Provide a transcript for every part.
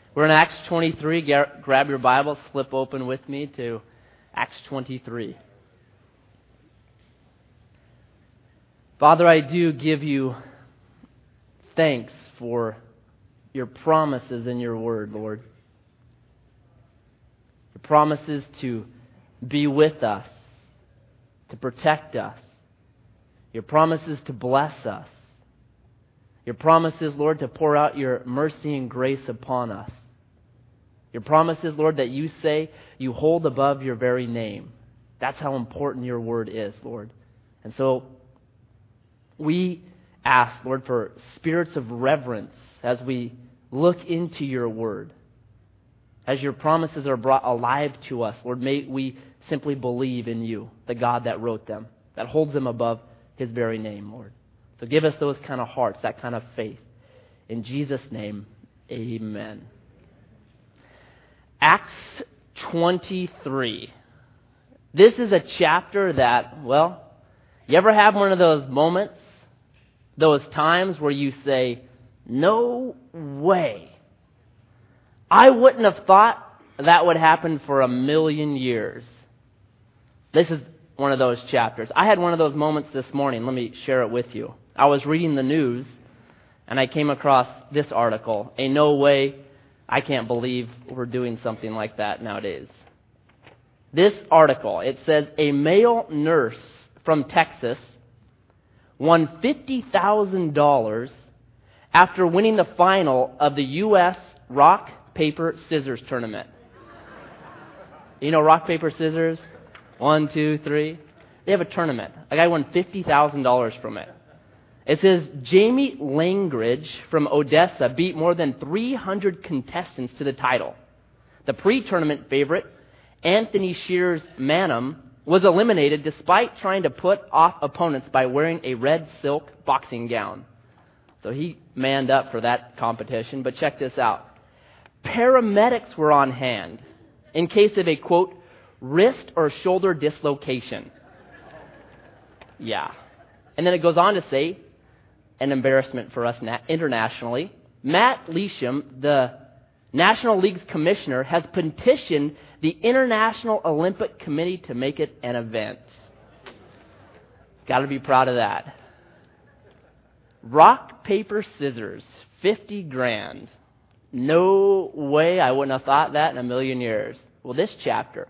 We're in Acts 23. Grab your Bible, flip open with me to Acts 23. Father, I do give you thanks for your promises in your word, Lord. Your promises to be with us, to protect us. Your promises to bless us. Your promises, Lord, to pour out your mercy and grace upon us. Your promises, Lord, that you say you hold above your very name. That's how important your word is, Lord. And so we ask, Lord, for spirits of reverence as we look into your word. As your promises are brought alive to us, Lord, may we simply believe in you, the God that wrote them, that holds them above his very name, Lord. So give us those kind of hearts, that kind of faith. In Jesus' name, amen. Acts 23. This is a chapter that, well, you ever have one of those moments, those times where you say, no way. I wouldn't have thought that would happen for a million years. This is one of those chapters. I had one of those moments this morning. Let me share it with you. I was reading the news, and I came across this article. No way, I can't believe we're doing something like that nowadays. This article, it says, a male nurse from Texas won $50,000 after winning the final of the U.S. rock, paper, scissors tournament. You know rock, paper, scissors? 1, 2, 3. They have a tournament. A guy won $50,000 from it. It says Jamie Langridge from Odessa beat more than 300 contestants to the title. The pre-tournament favorite, Anthony Shears Manham, was eliminated despite trying to put off opponents by wearing a red silk boxing gown. So he manned up for that competition. But check this out. Paramedics were on hand in case of a, quote, wrist or shoulder dislocation. Yeah. And then it goes on to say, an embarrassment for us internationally, Matt Leasham, the National League's commissioner, has petitioned the International Olympic Committee to make it an event. Got to be proud of that. Rock, paper, scissors, $50,000. No way, I wouldn't have thought that in a million years. Well, this chapter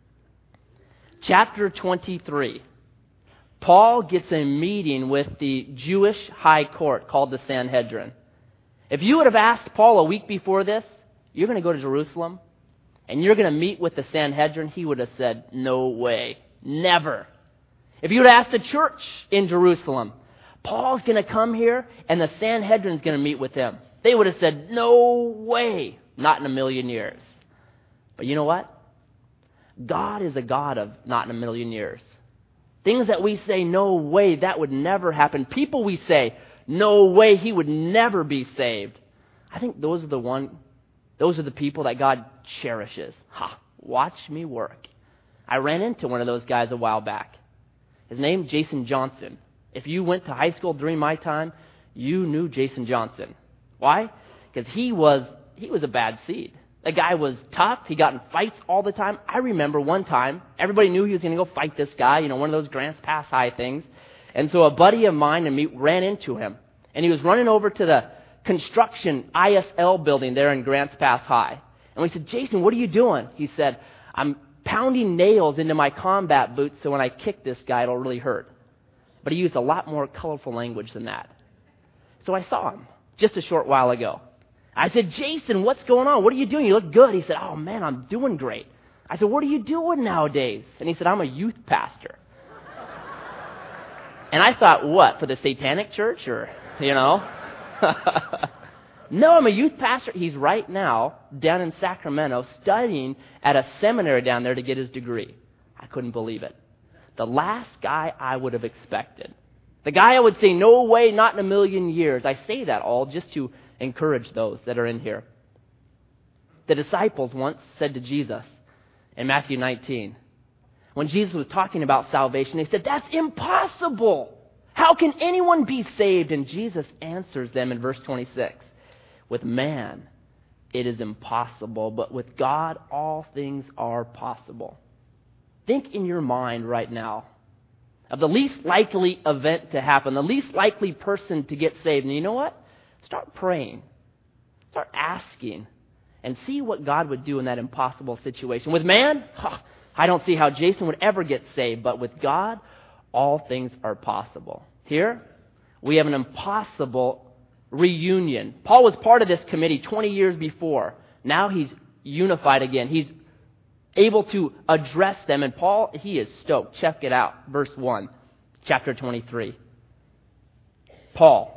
23, Paul gets a meeting with the Jewish high court called the Sanhedrin. If you would have asked Paul a week before this, you're going to go to Jerusalem and you're going to meet with the Sanhedrin, he would have said, no way, never. If you would have asked the church in Jerusalem, Paul's going to come here and the Sanhedrin's going to meet with him, they would have said, no way, not in a million years. But you know what? God is a God of not in a million years. Things that we say, no way, that would never happen. People we say, no way, he would never be saved. I think those are the people that God cherishes. Watch me work. I ran into one of those guys a while back. His name, Jason Johnson. If you went to high school during my time, you knew Jason Johnson. Why? Because he was a bad seed. The guy was tough. He got in fights all the time. I remember one time, everybody knew he was going to go fight this guy, one of those Grants Pass High things. And so a buddy of mine and me ran into him. And he was running over to the construction ISL building there in Grants Pass High. And we said, Jason, what are you doing? He said, I'm pounding nails into my combat boots so when I kick this guy, it'll really hurt. But he used a lot more colorful language than that. So I saw him just a short while ago. I said, Jason, what's going on? What are you doing? You look good. He said, oh, man, I'm doing great. I said, what are you doing nowadays? And he said, I'm a youth pastor. And I thought, what, for the Satanic Church or, No, I'm a youth pastor. He's right now down in Sacramento studying at a seminary down there to get his degree. I couldn't believe it. The last guy I would have expected. The guy I would say, no way, not in a million years. I say that all just to encourage those that are in here. The disciples once said to Jesus in Matthew 19, when Jesus was talking about salvation, they said, that's impossible. How can anyone be saved? And Jesus answers them in verse 26, with man, it is impossible, but with God, all things are possible. Think in your mind right now of the least likely event to happen, the least likely person to get saved. And you know what? Start praying. Start asking. And see what God would do in that impossible situation. With man, I don't see how Jason would ever get saved. But with God, all things are possible. Here, we have an impossible reunion. Paul was part of this committee 20 years before. Now he's unified again. He's able to address them. And Paul, he is stoked. Check it out. Verse 1, chapter 23. Paul,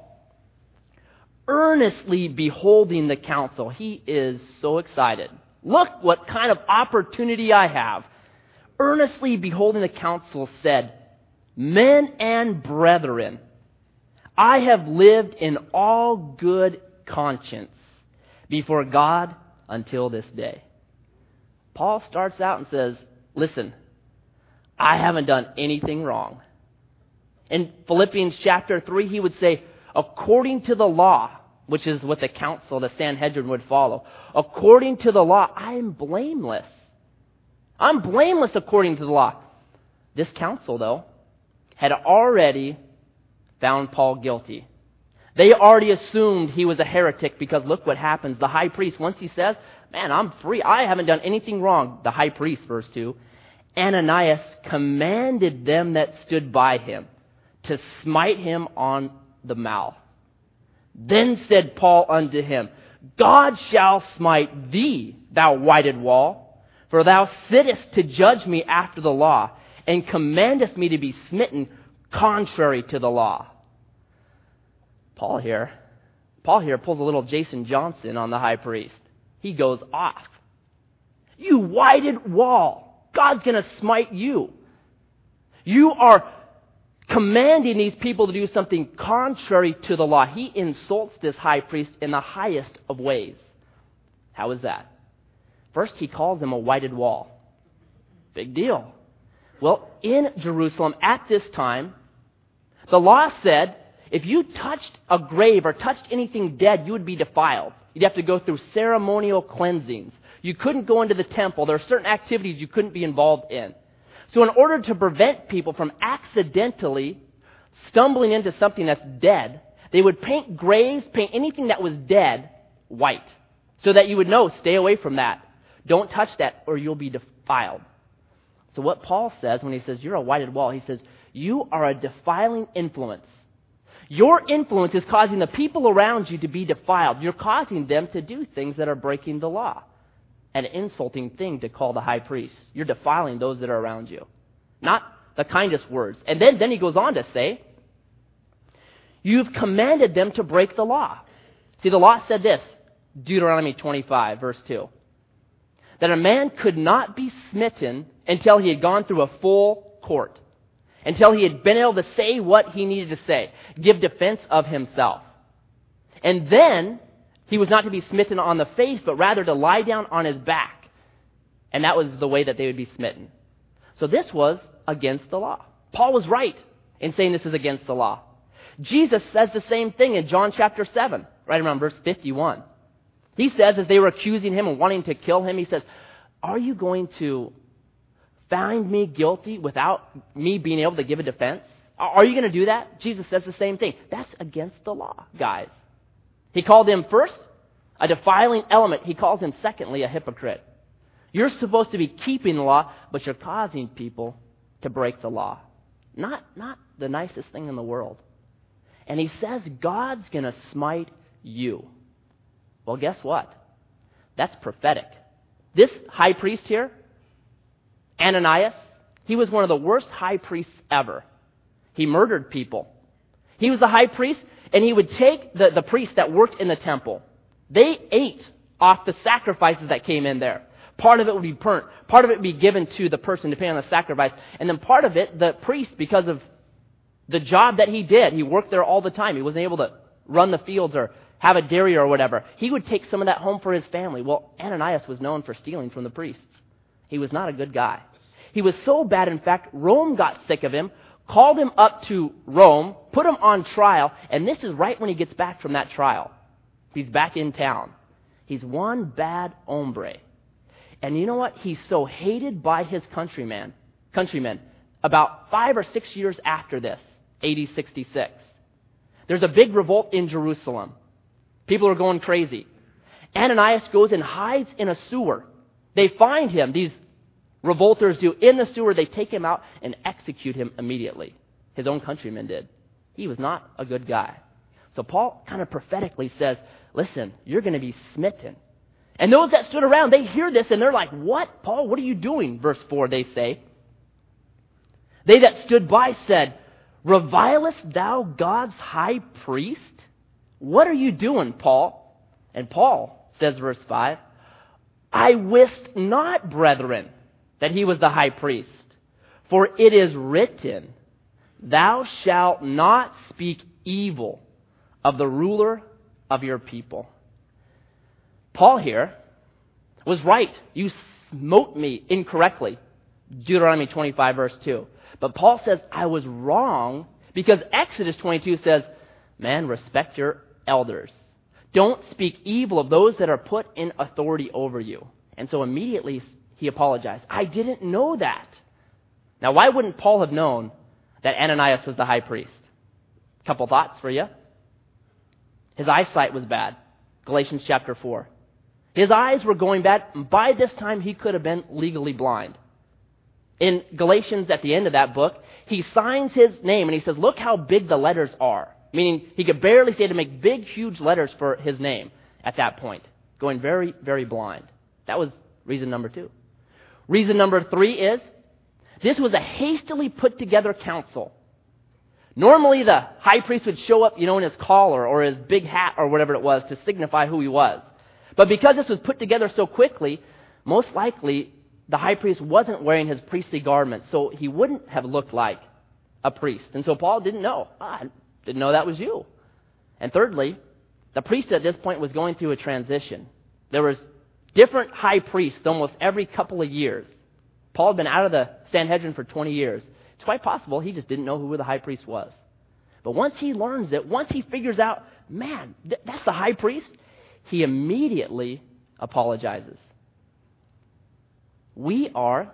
earnestly beholding the council. He is so excited. Look what kind of opportunity I have. Earnestly beholding the council said, men and brethren, I have lived in all good conscience before God until this day. Paul starts out and says, listen, I haven't done anything wrong. In Philippians chapter 3, he would say, according to the law, which is what the council, the Sanhedrin, would follow, according to the law, I am blameless. I'm blameless according to the law. This council, though, had already found Paul guilty. They already assumed he was a heretic because look what happens. The high priest, once he says, man, I'm free. I haven't done anything wrong. The high priest, verse 2, Ananias commanded them that stood by him to smite him on the mouth. Then said Paul unto him, God shall smite thee, thou whited wall, for thou sittest to judge me after the law, and commandest me to be smitten contrary to the law. Paul here pulls a little Jason Johnson on the high priest. He goes off. You whited wall, God's going to smite you. You are commanding these people to do something contrary to the law. He insults this high priest in the highest of ways. How is that? First, he calls him a whited wall. Big deal. Well, in Jerusalem at this time, the law said if you touched a grave or touched anything dead, you would be defiled. You'd have to go through ceremonial cleansings. You couldn't go into the temple. There are certain activities you couldn't be involved in. So in order to prevent people from accidentally stumbling into something that's dead, they would paint graves, paint anything that was dead white, so that you would know, stay away from that. Don't touch that or you'll be defiled. So what Paul says when he says you're a whited wall, he says you are a defiling influence. Your influence is causing the people around you to be defiled. You're causing them to do things that are breaking the law. An insulting thing to call the high priest. You're defiling those that are around you. Not the kindest words. And then he goes on to say, you've commanded them to break the law. See, the law said this, Deuteronomy 25, verse 2, that a man could not be smitten until he had gone through a full court, until he had been able to say what he needed to say, give defense of himself. And then he was not to be smitten on the face, but rather to lie down on his back. And that was the way that they would be smitten. So this was against the law. Paul was right in saying this is against the law. Jesus says the same thing in John chapter 7, right around verse 51. He says, as they were accusing him and wanting to kill him, he says, are you going to find me guilty without me being able to give a defense? Are you going to do that? Jesus says the same thing. That's against the law, guys. He called him first a defiling element. He calls him secondly a hypocrite. You're supposed to be keeping the law, but you're causing people to break the law. Not the nicest thing in the world. And he says God's going to smite you. Well, guess what? That's prophetic. This high priest here, Ananias, he was one of the worst high priests ever. He murdered people. He was the high priest, and he would take the priests that worked in the temple. They ate off the sacrifices that came in there. Part of it would be burnt. Part of it would be given to the person depending on the sacrifice. And then part of it, the priest, because of the job that he did, he worked there all the time. He wasn't able to run the fields or have a dairy or whatever. He would take some of that home for his family. Well, Ananias was known for stealing from the priests. He was not a good guy. He was so bad, in fact, Rome got sick of him, called him up to Rome, put him on trial, and this is right when he gets back from that trial. He's back in town. He's one bad hombre. And you know what? He's so hated by his countrymen about 5 or 6 years after this, AD 66. There's a big revolt in Jerusalem. People are going crazy. Ananias goes and hides in a sewer. They find him, these revolters do, in the sewer. They take him out and execute him immediately. His own countrymen did. He was not a good guy. So Paul kind of prophetically says, listen, you're going to be smitten. And those that stood around, they hear this and they're like, what? Paul, what are you doing? Verse 4, they say. They that stood by said, revilest thou God's high priest? What are you doing, Paul? And Paul says, verse 5, I wist not, brethren, that he was the high priest. For it is written, thou shalt not speak evil of the ruler of your people. Paul here was right. You smote me incorrectly. Deuteronomy 25, verse 2. But Paul says, I was wrong because Exodus 22 says, man, respect your elders. Don't speak evil of those that are put in authority over you. And so immediately he apologized. I didn't know that. Now, why wouldn't Paul have known that Ananias was the high priest? A couple thoughts for you. His eyesight was bad. Galatians chapter 4. His eyes were going bad. By this time, he could have been legally blind. In Galatians, at the end of that book, he signs his name and he says, look how big the letters are. Meaning he could barely see to make big, huge letters for his name at that point. Going very, very blind. That was reason number 2. Reason number 3 is, this was a hastily put together council. Normally the high priest would show up, in his collar or his big hat or whatever it was to signify who he was. But because this was put together so quickly, most likely the high priest wasn't wearing his priestly garments, so he wouldn't have looked like a priest. And so Paul didn't know. I didn't know that was you. And thirdly, the priest at this point was going through a transition. There was different high priests almost every couple of years. Paul had been out of the Sanhedrin for 20 years. It's quite possible he just didn't know who the high priest was. But once he learns it, once he figures out, man, that's the high priest, he immediately apologizes. We are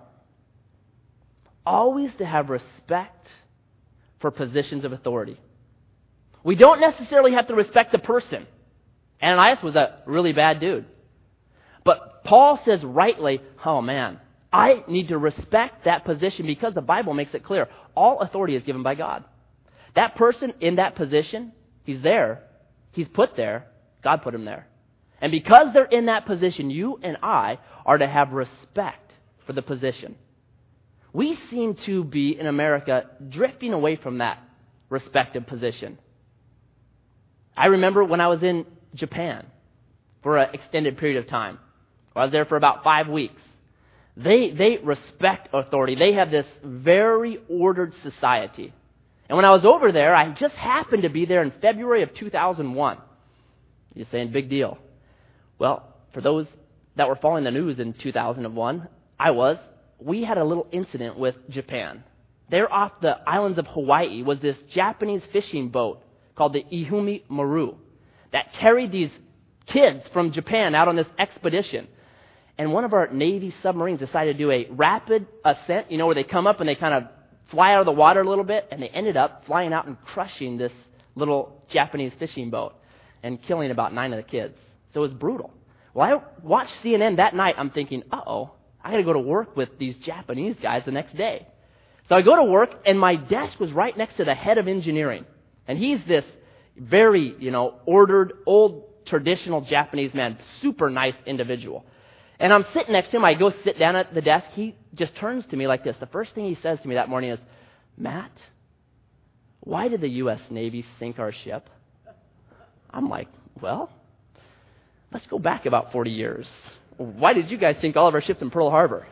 always to have respect for positions of authority. We don't necessarily have to respect the person. Ananias was a really bad dude. But Paul says rightly, oh man, I need to respect that position because the Bible makes it clear. All authority is given by God. That person in that position, he's there. He's put there. God put him there. And because they're in that position, you and I are to have respect for the position. We seem to be, in America, drifting away from that respective position. I remember when I was in Japan for an extended period of time. I was there for about 5 weeks. They respect authority. They have this very ordered society. And when I was over there, I just happened to be there in February of 2001. You're saying, big deal. Well, for those that were following the news in 2001, we had a little incident with Japan. There off the islands of Hawaii was this Japanese fishing boat called the Ihumi Maru that carried these kids from Japan out on this expedition. And one of our Navy submarines decided to do a rapid ascent, where they come up and they kind of fly out of the water a little bit, and they ended up flying out and crushing this little Japanese fishing boat and killing about 9 of the kids. So it was brutal. Well, I watched CNN that night. I'm thinking, I got to go to work with these Japanese guys the next day. So I go to work, and my desk was right next to the head of engineering. And he's this very, ordered, old, traditional Japanese man, super nice individual. And I'm sitting next to him. I go sit down at the desk. He just turns to me like this. The first thing he says to me that morning is, Matt, why did the U.S. Navy sink our ship? I'm like, well, let's go back about 40 years. Why did you guys sink all of our ships in Pearl Harbor?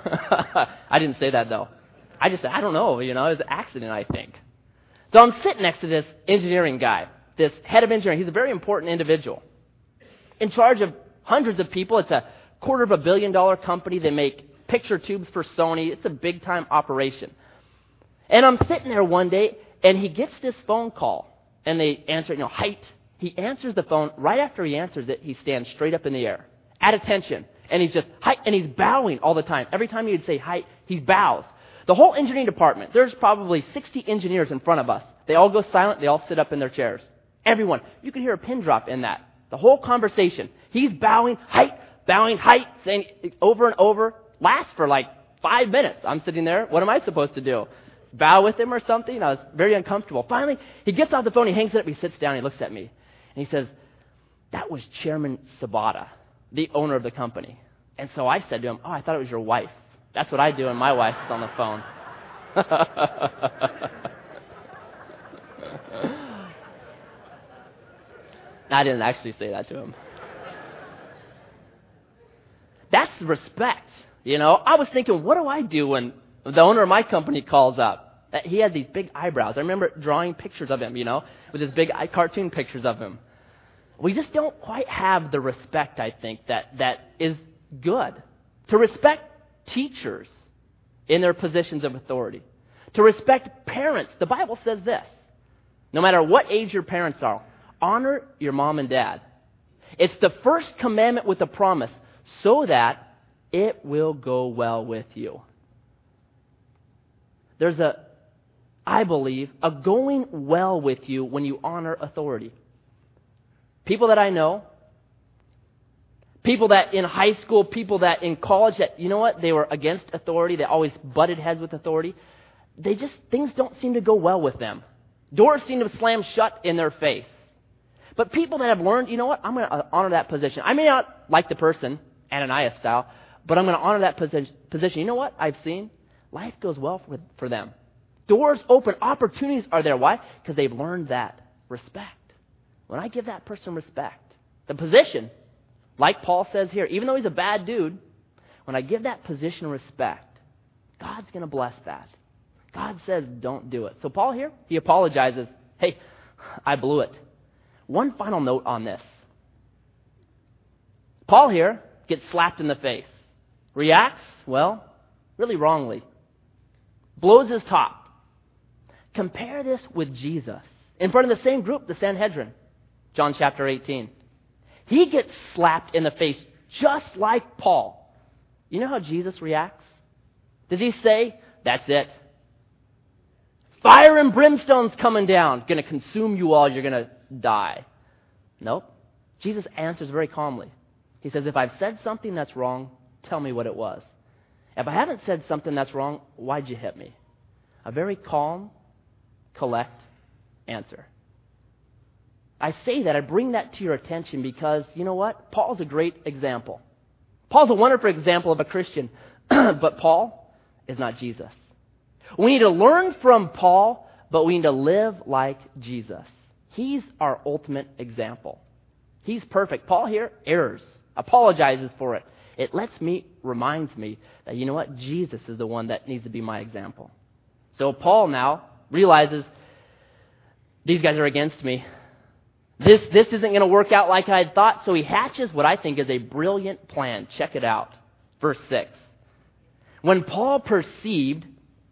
I didn't say that, though. I just said, I don't know. It was an accident, I think. So I'm sitting next to this engineering guy, this head of engineering. He's a very important individual. In charge of hundreds of people. It's a $250 million company. They make picture tubes for Sony. It's a big-time operation. And I'm sitting there one day, and he gets this phone call. And they answer it, height, He answers the phone. Right after he answers it, he stands straight up in the air, at attention. And he's just, hi, and he's bowing all the time. Every time he would say hi, he bows. The whole engineering department, there's probably 60 engineers in front of us. They all go silent. They all sit up in their chairs. Everyone. You can hear a pin drop in that. The whole conversation. He's bowing, height, saying it over and over. Lasts for like 5 minutes. I'm sitting there. What am I supposed to do? Bow with him or something? I was very uncomfortable. Finally, he gets off the phone. He hangs it up. He sits down. He looks at me. And he says, that was Chairman Sabata, the owner of the company. And so I said to him, I thought it was your wife. That's what I do when my wife is on the phone. I didn't actually say that to him. That's the respect, I was thinking, what do I do when the owner of my company calls up? He had these big eyebrows. I remember drawing pictures of him, with his big cartoon pictures of him. We just don't quite have the respect, I think, that is good. To respect teachers in their positions of authority. To respect parents. The Bible says this. No matter what age your parents are, honor your mom and dad. It's the first commandment with a promise so that it will go well with you. There's I believe, a going well with you when you honor authority. People that I know, people that in high school, people that in college that, they were against authority, they always butted heads with authority. Things don't seem to go well with them. Doors seem to slam shut in their face. But people that have learned, I'm going to honor that position. I may not like the person, Ananias style, but I'm going to honor that position. You know what I've seen? Life goes well for them. Doors open, opportunities are there. Why? Because they've learned that respect. When I give that person respect, the position, like Paul says here, even though he's a bad dude, when I give that position respect, God's going to bless that. God says don't do it. So Paul here, he apologizes. Hey, I blew it. One final note on this. Paul here gets slapped in the face. Reacts, really wrongly. Blows his top. Compare this with Jesus. In front of the same group, the Sanhedrin. John chapter 18. He gets slapped in the face just like Paul. You know how Jesus reacts? Does he say, that's it? Fire and brimstone's coming down. Going to consume you all. You're going to die. Nope. Jesus answers very calmly. He says, if I've said something that's wrong, tell me what it was. If I haven't said something that's wrong, why'd you hit me? A very calm, collect answer. I say that, I bring that to your attention because, you know what? Paul's a great example. Paul's a wonderful example of a Christian, but Paul is not Jesus. We need to learn from Paul, but we need to live like Jesus. He's our ultimate example. He's perfect. Paul here errs, apologizes for it. It reminds me that, you know what? Jesus is the one that needs to be my example. So Paul now realizes these guys are against me. This isn't going to work out like I had thought, so he hatches what I think is a brilliant plan. Check it out. Verse 6. When Paul perceived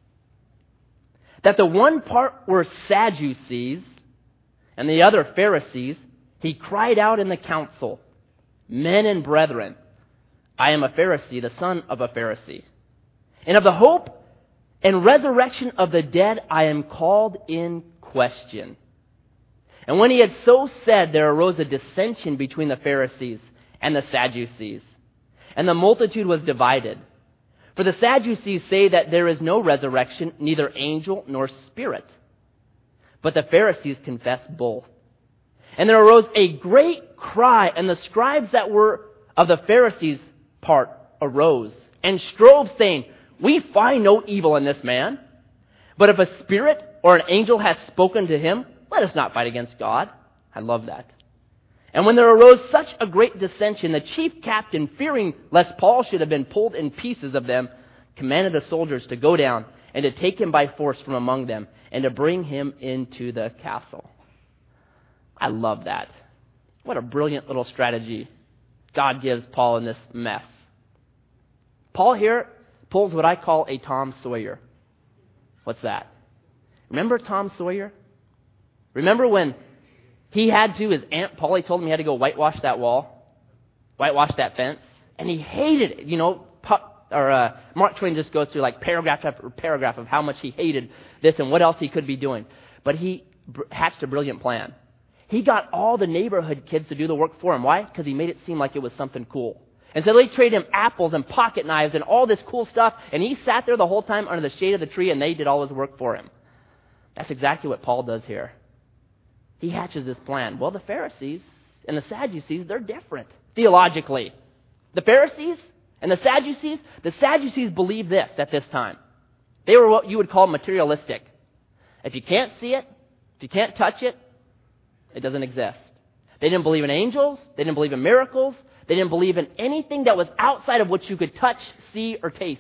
that the one part were Sadducees and the other Pharisees, he cried out in the council, men and brethren, I am a Pharisee, the son of a Pharisee. And of the hope and resurrection of the dead I am called in question. And when he had so said, there arose a dissension between the Pharisees and the Sadducees. And the multitude was divided. For the Sadducees say that there is no resurrection, neither angel nor spirit. But the Pharisees confess both. And there arose a great cry, and the scribes that were of the Pharisees' part arose and strove, saying, we find no evil in this man. But if a spirit or an angel has spoken to him, let us not fight against God. I love that. And when there arose such a great dissension, the chief captain, fearing lest Paul should have been pulled in pieces of them, commanded the soldiers to go down and to take him by force from among them and to bring him into the castle. I love that. What a brilliant little strategy God gives Paul in this mess. Paul here pulls what I call a Tom Sawyer. What's that? Remember Tom Sawyer? Remember when He had to, his Aunt Polly told him he had to go whitewash that wall, whitewash that fence, and he hated it. Mark Twain just goes through like paragraph after paragraph of how much he hated this and what else he could be doing. But he hatched a brilliant plan. He got all the neighborhood kids to do the work for him. Why? Because he made it seem like it was something cool. And so they traded him apples and pocket knives and all this cool stuff, and he sat there the whole time under the shade of the tree, and they did all his work for him. That's exactly what Paul does here. He hatches this plan. Well, the Pharisees and the Sadducees, they're different theologically. The Pharisees and the Sadducees believed this at this time. They were what you would call materialistic. If you can't see it, if you can't touch it, it doesn't exist. They didn't believe in angels. They didn't believe in miracles. They didn't believe in anything that was outside of what you could touch, see, or taste.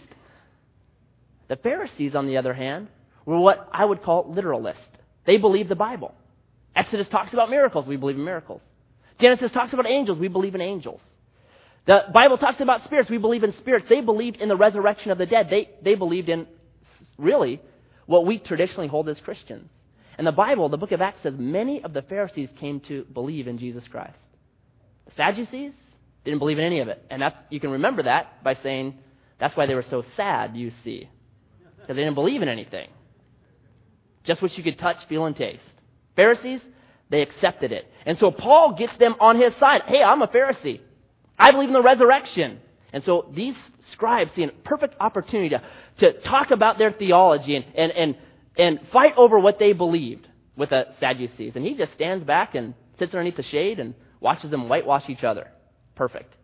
The Pharisees, on the other hand, were what I would call literalists. They believed the Bible. Exodus talks about miracles. We believe in miracles. Genesis talks about angels. We believe in angels. The Bible talks about spirits. We believe in spirits. They believed in the resurrection of the dead. They believed in, really, what we traditionally hold as Christians. And the Bible, the book of Acts, says many of the Pharisees came to believe in Jesus Christ. The Sadducees didn't believe in any of it. And you can remember that by saying that's why they were so sad, you see. Because they didn't believe in anything. Just what you could touch, feel, and taste. Pharisees, they accepted it. And so Paul gets them on his side. Hey, I'm a Pharisee. I believe in the resurrection. And so these scribes see a perfect opportunity to talk about their theology and fight over what they believed with the Sadducees. And he just stands back and sits underneath the shade and watches them whitewash each other. Perfect.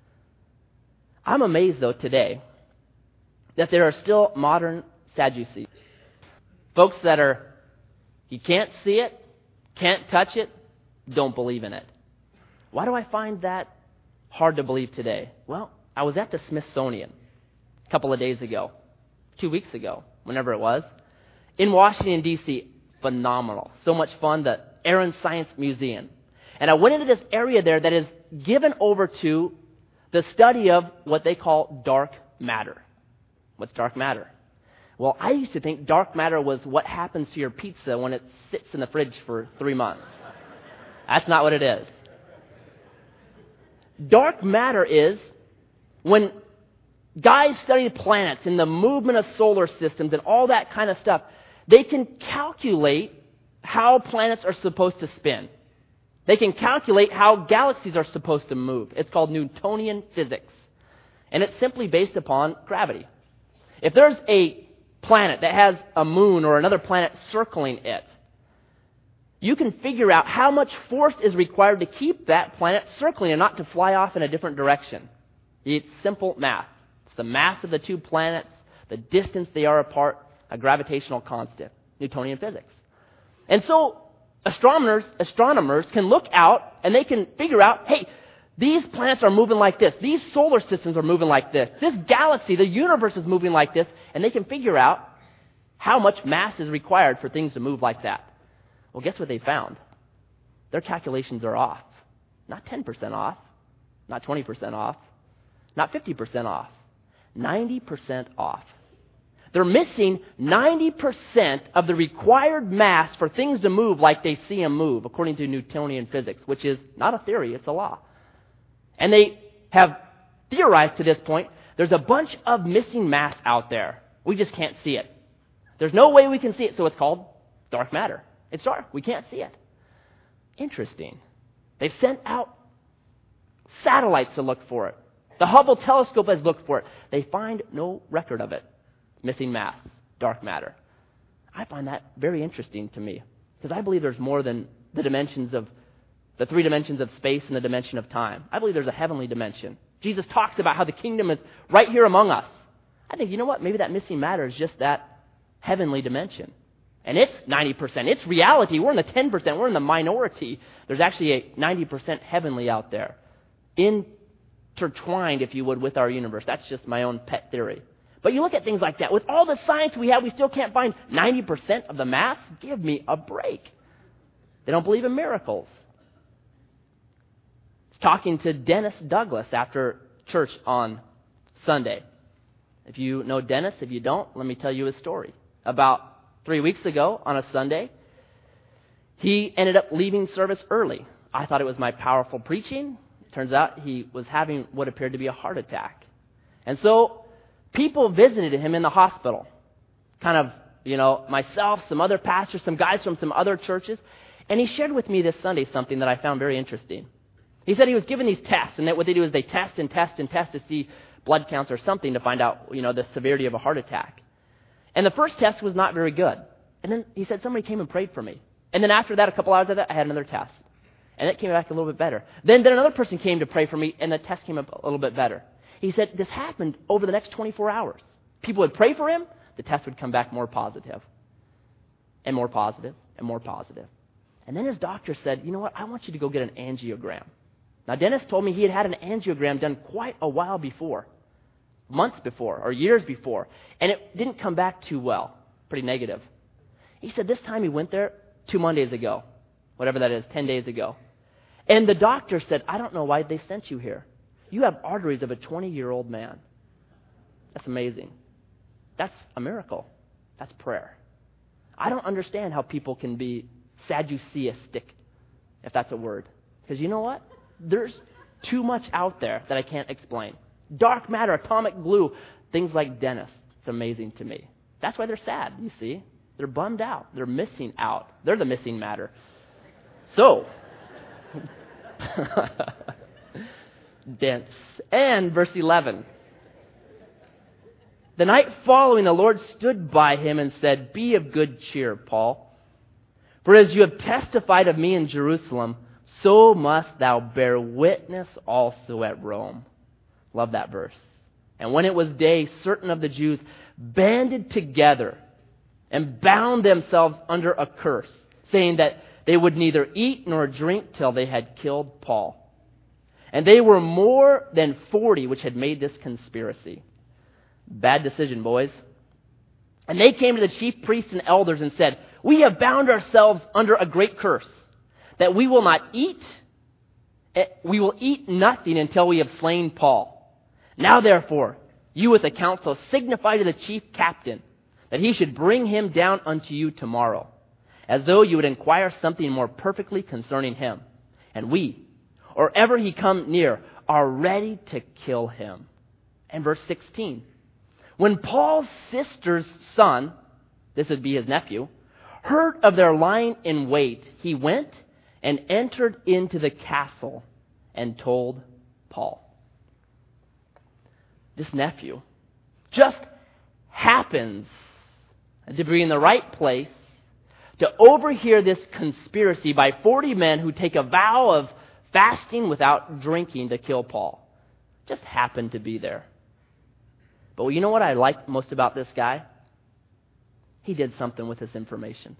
I'm amazed, though, today that there are still modern Sadducees. Folks that you can't see it, can't touch it, don't believe in it. Why do I find that hard to believe today? Well, I was at the Smithsonian a couple of days ago, 2 weeks ago, whenever it was, in Washington, D.C. Phenomenal. So much fun, the Air and Science Museum. And I went into this area there that is given over to the study of what they call dark matter. What's dark matter? Well, I used to think dark matter was what happens to your pizza when it sits in the fridge for 3 months. That's not what it is. Dark matter is when guys study planets and the movement of solar systems and all that kind of stuff, they can calculate how planets are supposed to spin. They can calculate how galaxies are supposed to move. It's called Newtonian physics. And it's simply based upon gravity. If there's a planet that has a moon or another planet circling it, you can figure out how much force is required to keep that planet circling and not to fly off in a different direction. It's simple math. It's the mass of the two planets, the distance they are apart, a gravitational constant, Newtonian physics. And so astronomers can look out and they can figure out, hey, these planets are moving like this. These solar systems are moving like this. This galaxy, the universe is moving like this. And they can figure out how much mass is required for things to move like that. Well, guess what they found? Their calculations are off. Not 10% off. Not 20% off. Not 50% off. 90% off. They're missing 90% of the required mass for things to move like they see them move, according to Newtonian physics, which is not a theory, it's a law. And they have theorized to this point, there's a bunch of missing mass out there. We just can't see it. There's no way we can see it, so it's called dark matter. It's dark. We can't see it. Interesting. They've sent out satellites to look for it. The Hubble telescope has looked for it. They find no record of it. Missing mass, dark matter. I find that very interesting to me because I believe there's more than the 3 dimensions of space and the dimension of time. I believe there's a heavenly dimension. Jesus talks about how the kingdom is right here among us. I think, you know what? Maybe that missing matter is just that heavenly dimension. And it's 90%. It's reality. We're in the 10%. We're in the minority. There's actually a 90% heavenly out there. Intertwined, if you would, with our universe. That's just my own pet theory. But you look at things like that. With all the science we have, we still can't find 90% of the mass? Give me a break. They don't believe in miracles. I was talking to Dennis Douglas after church on Sunday. If you know Dennis, if you don't, let me tell you his story. About 3 weeks ago on a Sunday, He ended up leaving service early. I thought it was my powerful preaching. Turns out he was having what appeared to be a heart attack. And so people visited him in the hospital. Kind of, myself, some other pastors, some guys from some other churches. And he shared with me this Sunday something that I found very interesting. He said he was given these tests, and that what they do is they test and test and test to see blood counts or something to find out, the severity of a heart attack. And the first test was not very good. And then he said somebody came and prayed for me. And then after that, a couple hours of that, I had another test. And it came back a little bit better. Then another person came to pray for me, and the test came up a little bit better. He said this happened over the next 24 hours. People would pray for him, the test would come back more positive, and more positive, and more positive. And then his doctor said, you know what, I want you to go get an angiogram. Now, Dennis told me he had an angiogram done quite a while before, months before, or years before, and it didn't come back too well, pretty negative. He said this time he went there 2 Mondays ago, whatever that is, 10 days ago. And the doctor said, I don't know why they sent you here. You have arteries of a 20-year-old man. That's amazing. That's a miracle. That's prayer. I don't understand how people can be Sadduceistic, if that's a word. Because you know what? There's too much out there that I can't explain. Dark matter, atomic glue, things like Dennis. It's amazing to me. That's why they're sad, you see. They're bummed out. They're missing out. They're the missing matter. So, dense. And verse 11. The night following, the Lord stood by him and said, be of good cheer, Paul. For as you have testified of me in Jerusalem, so must thou bear witness also at Rome. Love that verse. And when it was day, certain of the Jews banded together and bound themselves under a curse, saying that they would neither eat nor drink till they had killed Paul. And they were more than 40 which had made this conspiracy. Bad decision, boys. And they came to the chief priests and elders and said, we have bound ourselves under a great curse, that we will not eat, we will eat nothing until we have slain Paul. Now therefore, you with the council signify to the chief captain that he should bring him down unto you tomorrow, as though you would inquire something more perfectly concerning him. And we, or ever he come near, are ready to kill him. And verse 16. When Paul's sister's son, this would be his nephew, heard of their lying in wait, he went and entered into the castle and told Paul. This nephew just happens to be in the right place to overhear this conspiracy by 40 men who take a vow of fasting without drinking to kill Paul. Just happened to be there. But you know what I like most about this guy? He did something with this information.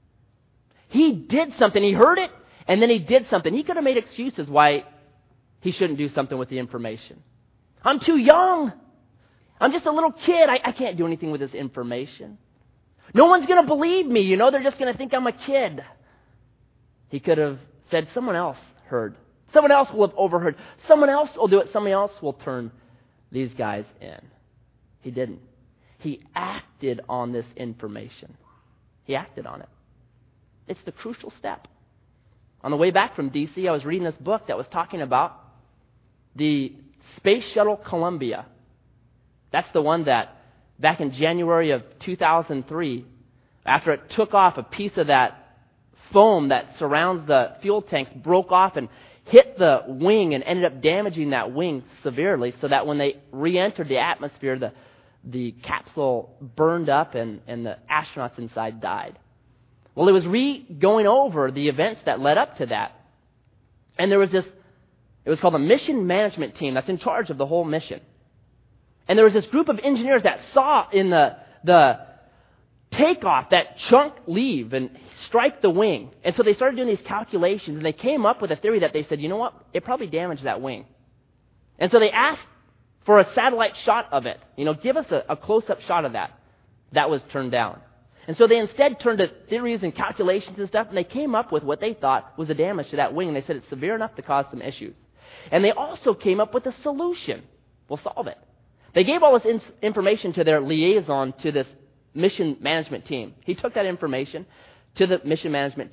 He did something. He heard it, and then he did something. He could have made excuses why he shouldn't do something with the information. I'm too young. I'm just a little kid. I can't do anything with this information. No one's going to believe me. They're just going to think I'm a kid. He could have said, someone else heard. Someone else will have overheard. Someone else will do it. Someone else will turn these guys in. He didn't. He acted on this information. He acted on it. It's the crucial step. On the way back from D.C., I was reading this book that was talking about the Space Shuttle Columbia. That's the one that, back in January of 2003, after it took off, a piece of that foam that surrounds the fuel tanks broke off and hit the wing and ended up damaging that wing severely, so that when they re-entered the atmosphere, the capsule burned up and the astronauts inside died. Well, it was going over the events that led up to that. And there was it was called a mission management team that's in charge of the whole mission. And there was this group of engineers that saw in the takeoff that chunk leave and strike the wing. And so they started doing these calculations, and they came up with a theory that they said, you know what, it probably damaged that wing. And so they asked for a satellite shot of it. Give us a close-up shot of that. That was turned down. And so they instead turned to theories and calculations and stuff, and they came up with what they thought was the damage to that wing, and they said it's severe enough to cause some issues. And they also came up with a solution. We'll solve it. They gave all this information to their liaison to this mission management team. He took that information to the mission management team,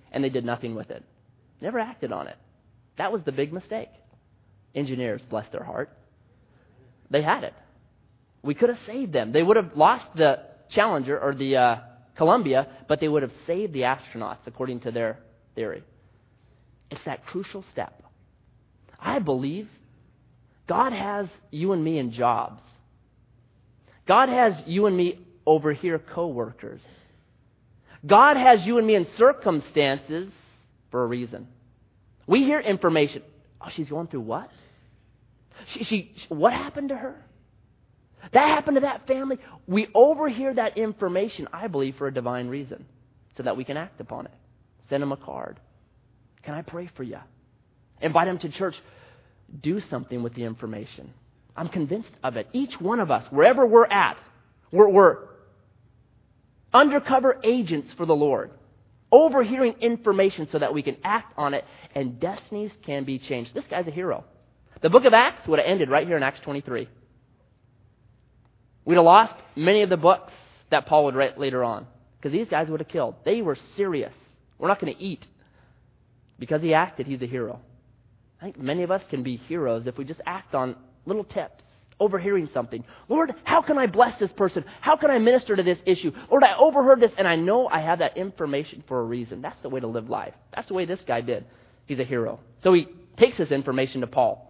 and they did nothing with it. Never acted on it. That was the big mistake. Engineers, bless their heart, they had it. We could have saved them. They would have lost the Challenger or the Columbia, but they would have saved the astronauts, according to their theory. It's that crucial step. I believe God has you and me in jobs. God has you and me over here co-workers. God has you and me in circumstances for a reason. We hear information. Oh, she's going through what? What happened to her? That happened to that family. We overhear that information, I believe, for a divine reason, so that we can act upon it. Send them a card. Can I pray for you? Invite them to church. Do something with the information. I'm convinced of it. Each one of us, wherever we're at, we're undercover agents for the Lord, overhearing information so that we can act on it, and destinies can be changed. This guy's a hero. The book of Acts would have ended right here in Acts 23. We'd have lost many of the books that Paul would write later on, because these guys would have killed. They were serious. We're not going to eat. Because he acted, he's a hero. I think many of us can be heroes if we just act on little tips, overhearing something. Lord, how can I bless this person? How can I minister to this issue? Lord, I overheard this, and I know I have that information for a reason. That's the way to live life. That's the way this guy did. He's a hero. So he takes this information to Paul.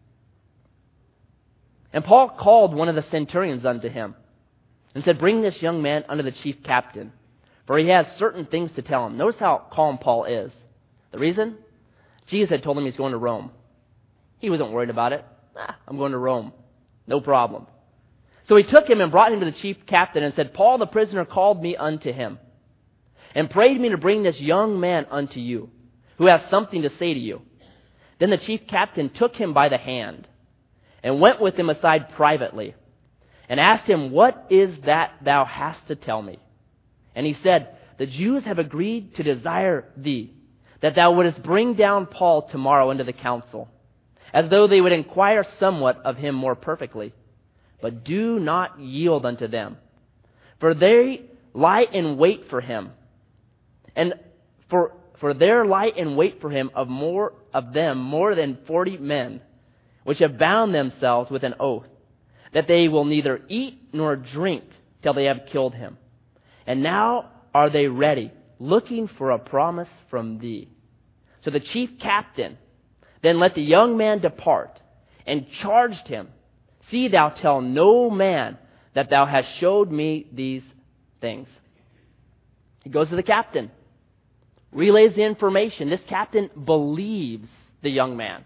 And Paul called one of the centurions unto him and said, bring this young man unto the chief captain, for he has certain things to tell him. Notice how calm Paul is. The reason? Jesus had told him he's going to Rome. He wasn't worried about it. I'm going to Rome. No problem. So he took him and brought him to the chief captain and said, Paul the prisoner called me unto him and prayed me to bring this young man unto you, who has something to say to you. Then the chief captain took him by the hand and went with him aside privately and asked him, what is that thou hast to tell me? And he said, the Jews have agreed to desire thee, that thou wouldest bring down Paul tomorrow into the council, as though they would inquire somewhat of him more perfectly. But do not yield unto them, for they lie in wait for him, and for there lie in wait for him of them more than 40 men, which have bound themselves with an oath, that they will neither eat nor drink till they have killed him. And now are they ready, looking for a promise from thee. So the chief captain then let the young man depart, and charged him, see thou tell no man that thou hast showed me these things. He goes to the captain, relays the information. This captain believes the young man.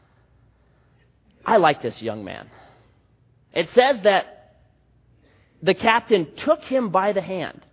I like this young man. It says that the captain took him by the hand.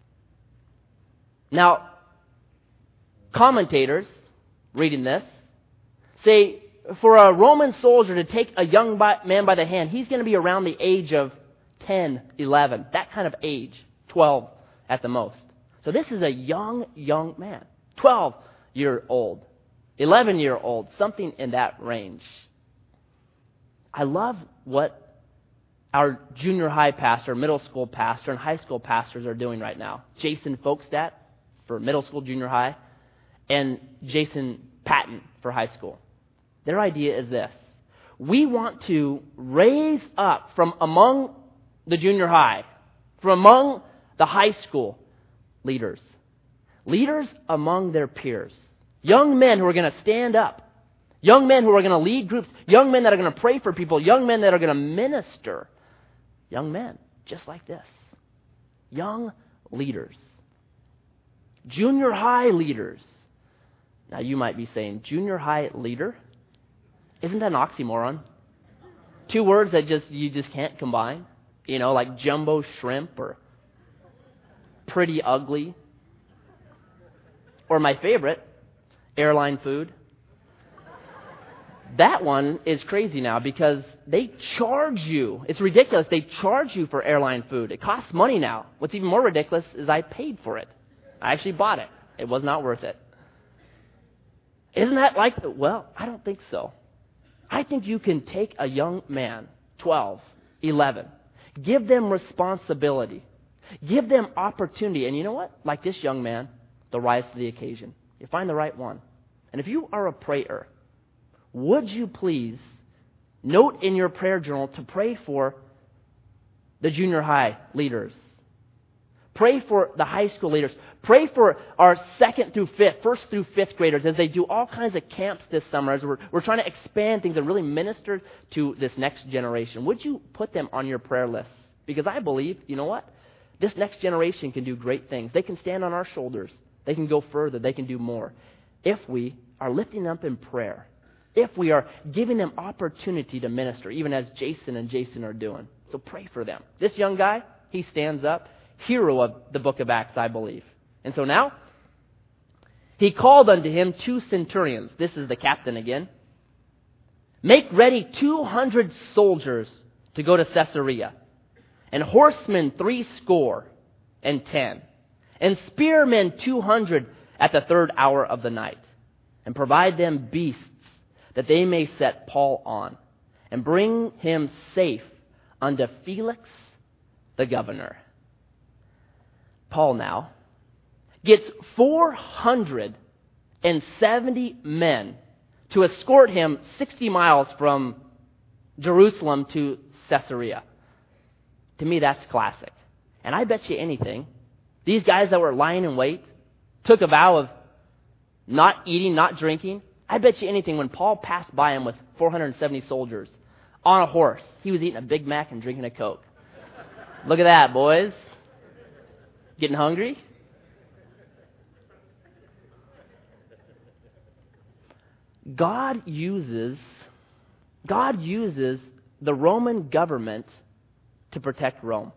Now, commentators reading this say for a Roman soldier to take a young man by the hand, he's going to be around the age of 10, 11, that kind of age, 12 at the most. So this is a young man, 12-year-old, 11-year-old, something in that range. I love what our junior high pastor, middle school pastor, and high school pastors are doing right now. Jason Folkstadt for middle school, junior high, and Jason Patton for high school. Their idea is this. We want to raise up from among the junior high, from among the high school leaders among their peers, young men who are going to stand up, young men who are going to lead groups, young men that are going to pray for people, young men that are going to minister, young men just like this, young leaders, junior high leaders. Now you might be saying, junior high leader? Isn't that an oxymoron? Two words that you just can't combine. You know, like jumbo shrimp or pretty ugly. Or my favorite, airline food. That one is crazy now because they charge you. It's ridiculous. They charge you for airline food. It costs money now. What's even more ridiculous is I paid for it. I actually bought it. It was not worth it. Isn't that like, well, I don't think so. I think you can take a young man, 12, 11, give them responsibility, give them opportunity. And you know what? Like this young man, they'll rise to the occasion. You find the right one. And if you are a prayer, would you please note in your prayer journal to pray for the junior high leaders? Pray for the high school leaders. Pray for our first through fifth graders as they do all kinds of camps this summer, as we're trying to expand things and really minister to this next generation. Would you put them on your prayer list? Because I believe, you know what? This next generation can do great things. They can stand on our shoulders. They can go further. They can do more. If we are lifting them up in prayer, if we are giving them opportunity to minister, even as Jason and Jason are doing. So pray for them. This young guy, he stands up. Hero of the book of Acts, I believe. And so now, he called unto him 2 centurions. This is the captain again. Make ready 200 soldiers to go to Caesarea, and horsemen 70, and spearmen 200 at the 3rd hour of the night. And provide them beasts, that they may set Paul on, and bring him safe unto Felix the governor. Paul now gets 470 men to escort him 60 miles from Jerusalem to Caesarea. To me, that's classic. And I bet you anything, these guys that were lying in wait took a vow of not eating, not drinking. I bet you anything, when Paul passed by him with 470 soldiers on a horse, he was eating a Big Mac and drinking a Coke. Look at that, boys. Getting hungry? God uses the Roman government to protect Rome.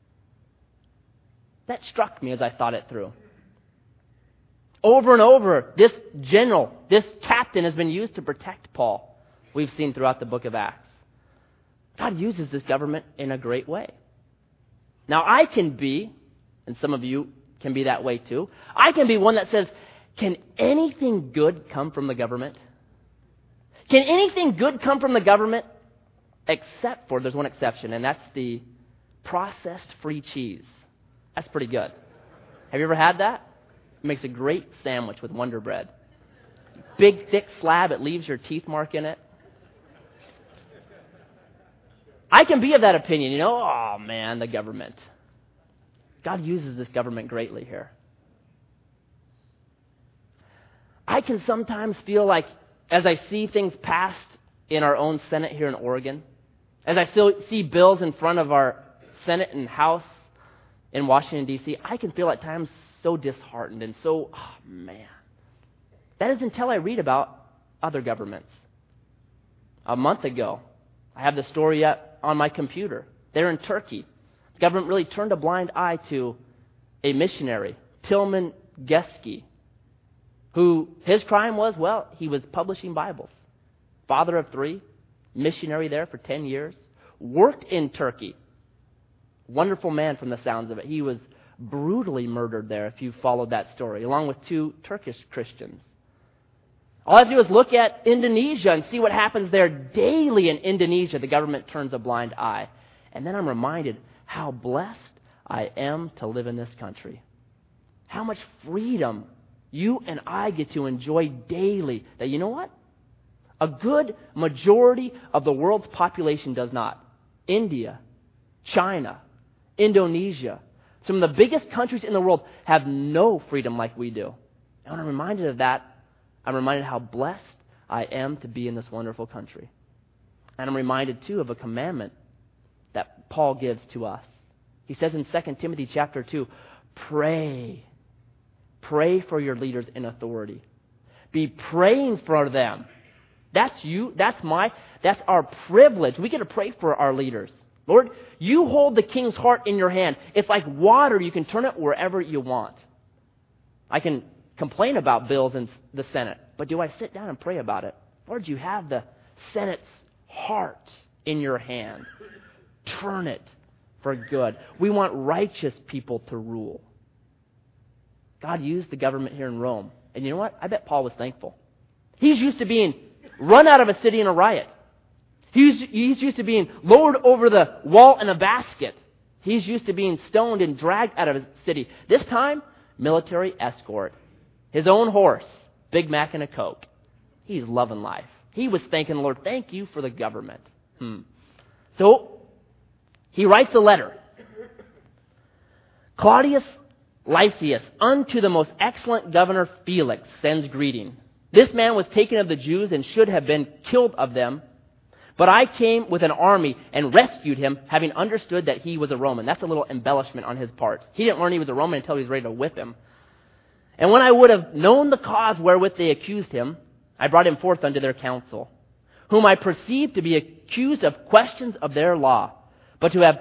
That struck me as I thought it through. Over and over, this general, this captain has been used to protect Paul. We've seen throughout the book of Acts. God uses this government in a great way. Now I can be, and some of you can be that way too, I can be one that says, can anything good come from the government? Can anything good come from the government? Except for, there's one exception, and that's the processed free cheese. That's pretty good. Have you ever had that? It makes a great sandwich with Wonder Bread. Big, thick slab, it leaves your teeth mark in it. I can be of that opinion, oh man, the government. God uses this government greatly here. I can sometimes feel like, as I see things passed in our own Senate here in Oregon, as I see bills in front of our Senate and House in Washington, D.C., I can feel at times so disheartened and so, man. That is until I read about other governments. A month ago, I have the story up on my computer. They're in Turkey. The government really turned a blind eye to a missionary, Tilman Geski, who his crime was, he was publishing Bibles. Father of 3, missionary there for 10 years, worked in Turkey. Wonderful man from the sounds of it. He was brutally murdered there, if you followed that story, along with 2 Turkish Christians. All I have to do is look at Indonesia and see what happens there daily in Indonesia. The government turns a blind eye. And then I'm reminded how blessed I am to live in this country. How much freedom you and I get to enjoy daily. That, you know what? A good majority of the world's population does not. India, China, Indonesia, some of the biggest countries in the world have no freedom like we do. And when I'm reminded of that, I'm reminded how blessed I am to be in this wonderful country. And I'm reminded, too, of a commandment that Paul gives to us. He says in 2 Timothy chapter 2, pray. Pray for your leaders in authority. Be praying for them. That's you. That's our privilege. We get to pray for our leaders. Lord, you hold the king's heart in your hand. It's like water. You can turn it wherever you want. I can complain about bills in the Senate, but do I sit down and pray about it? Lord, you have the Senate's heart in your hand. Turn it for good. We want righteous people to rule. God used the government here in Rome. And you know what? I bet Paul was thankful. He's used to being run out of a city in a riot. He's used to being lowered over the wall in a basket. He's used to being stoned and dragged out of a city. This time, military escort. his own horse, Big Mac and a Coke. He's loving life. He was thanking the Lord, thank you for the government. So he writes a letter. Claudius Lysias, unto the most excellent governor Felix, sends greeting. This man was taken of the Jews and should have been killed of them. But I came with an army and rescued him, having understood that he was a Roman. That's a little embellishment on his part. He didn't learn he was a Roman until he was ready to whip him. And when I would have known the cause wherewith they accused him, I brought him forth unto their council, whom I perceived to be accused of questions of their law, but to have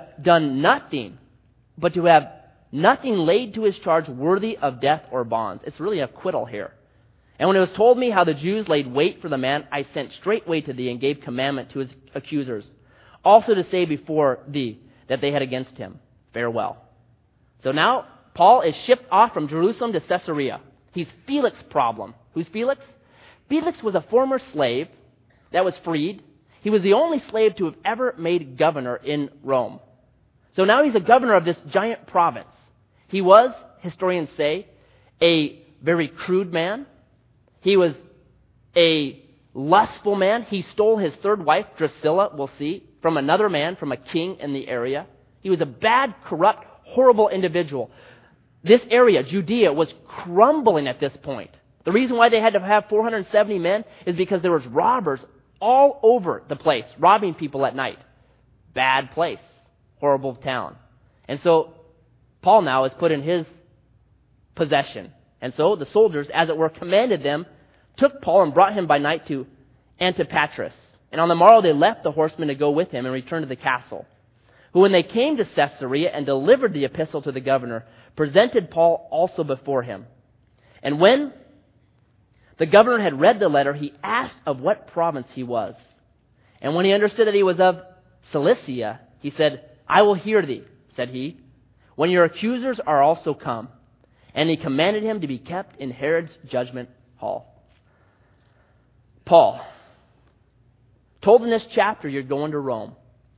nothing laid to his charge worthy of death or bonds. It's really an acquittal here. And when it was told me how the Jews laid wait for the man, I sent straightway to thee and gave commandment to his accusers, also to say before thee that they had against him. Farewell. So now Paul is shipped off from Jerusalem to Caesarea. He's Felix's problem. Who's Felix? Felix was a former slave that was freed. He was the only slave to have ever made governor in Rome. So now he's a governor of this giant province. He was, historians say, a very crude man. He was a lustful man. He stole his third wife, Drusilla, we'll see, from another man, from a king in the area. He was a bad, corrupt, horrible individual. This area, Judea, was crumbling at this point. The reason why they had to have 470 men is because there was robbers all over the place, robbing people at night. Bad place, horrible town. And so Paul now is put in his possession. And so the soldiers, as it were, commanded them, took Paul and brought him by night to Antipatris. And on the morrow they left the horsemen to go with him and returned to the castle. Who, when they came to Caesarea and delivered the epistle to the governor, presented Paul also before him. And when the governor had read the letter, he asked of what province he was. And when he understood that he was of Cilicia, he said, I will hear thee, said he, when your accusers are also come. And he commanded him to be kept in Herod's judgment hall. Paul, told in this chapter you're going to Rome.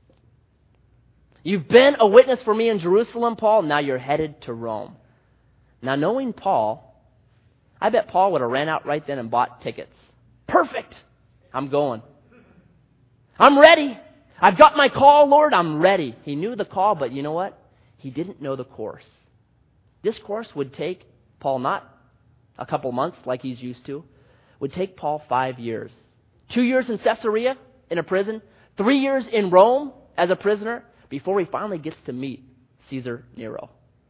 You've been a witness for me in Jerusalem, Paul. Now you're headed to Rome. Now knowing Paul, I bet Paul would have ran out right then and bought tickets. Perfect. I'm going. I'm ready. I've got my call, Lord. I'm ready. He knew the call, but you know what? He didn't know the course. This course would take Paul not a couple months like he's used to. Would take Paul 5 years. 2 years in Caesarea in a prison. 3 years in Rome as a prisoner before he finally gets to meet Caesar Nero.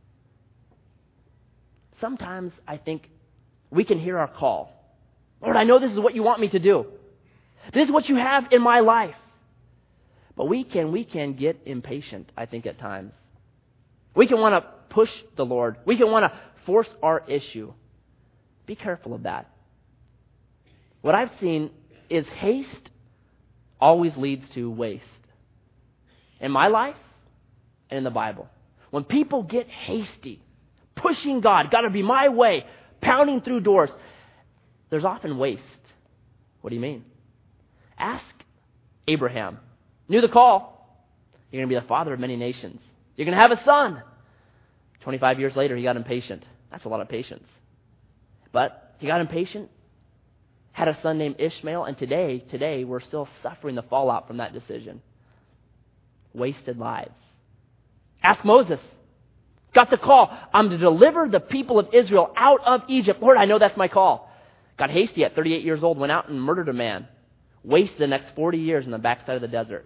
Sometimes I think we can hear our call. Lord, I know this is what you want me to do. This is what you have in my life. But we can get impatient, I think, at times. We can want to push the Lord. We can want to force our issue. Be careful of that. What I've seen is haste always leads to waste. In my life and in the Bible. When people get hasty, pushing God, got to be my way, pounding through doors, there's often waste. What do you mean? Ask Abraham. Knew the call. You're going to be the father of many nations. You're going to have a son. 25 years later, he got impatient. That's a lot of patience. But he got impatient, had a son named Ishmael, and today, we're still suffering the fallout from that decision. Wasted lives. Ask Moses. Got the call. I'm to deliver the people of Israel out of Egypt. Lord, I know that's my call. Got hasty at 38 years old, went out and murdered a man. Wasted the next 40 years in the backside of the desert.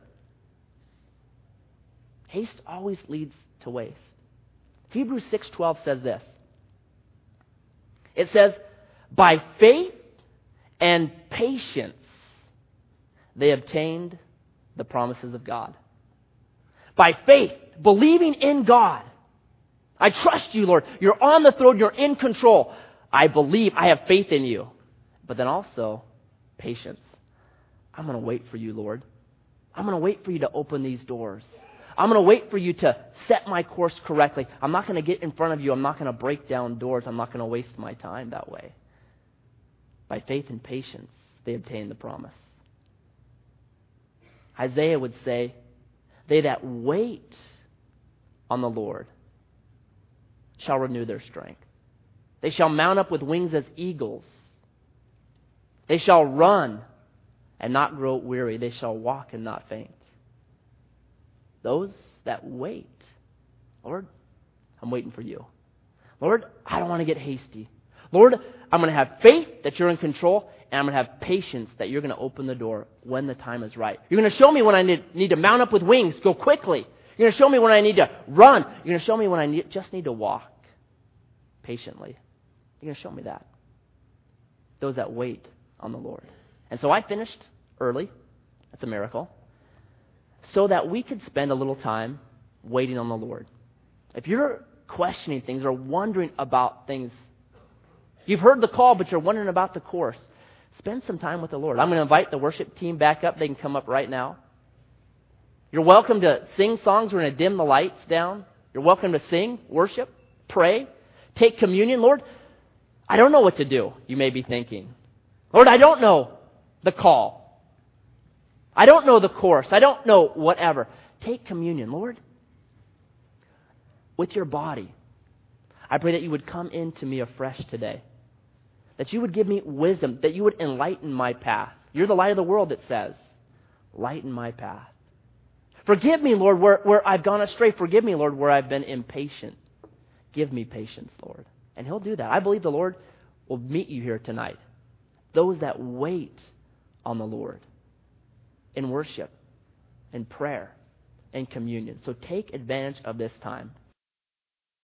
Haste always leads to waste. Hebrews 6:12 says this. It says, by faith and patience they obtained the promises of God. By faith, believing in God. I trust you, Lord. You're on the throne. You're in control. I believe. I have faith in you. But then also, patience. I'm going to wait for you, Lord. I'm going to wait for you to open these doors. I'm going to wait for you to set my course correctly. I'm not going to get in front of you. I'm not going to break down doors. I'm not going to waste my time that way. By faith and patience, they obtain the promise. Isaiah would say, they that wait on the Lord shall renew their strength. They shall mount up with wings as eagles. They shall run and not grow weary. They shall walk and not faint. Those that wait. Lord, I'm waiting for you. Lord, I don't want to get hasty. Lord, I'm going to have faith that you're in control, and I'm going to have patience that you're going to open the door when the time is right. You're going to show me when I need to mount up with wings, go quickly. You're going to show me when I need to run. You're going to show me when I just need to walk patiently. You're going to show me that. Those that wait on the Lord. And so I finished early. That's a miracle. So that we could spend a little time waiting on the Lord. If you're questioning things or wondering about things, you've heard the call, but you're wondering about the course, spend some time with the Lord. I'm going to invite the worship team back up. They can come up right now. You're welcome to sing songs. We're going to dim the lights down. You're welcome to sing, worship, pray, take communion. Lord, I don't know what to do, you may be thinking. Lord, I don't know the call. I don't know the course. I don't know whatever. Take communion, Lord, with your body. I pray that you would come into me afresh today. That you would give me wisdom. That you would enlighten my path. You're the light of the world, it says. Lighten my path. Forgive me, Lord, where I've gone astray. Forgive me, Lord, where I've been impatient. Give me patience, Lord. And He'll do that. I believe the Lord will meet you here tonight. Those that wait on the Lord in worship, in prayer, in communion. So take advantage of this time.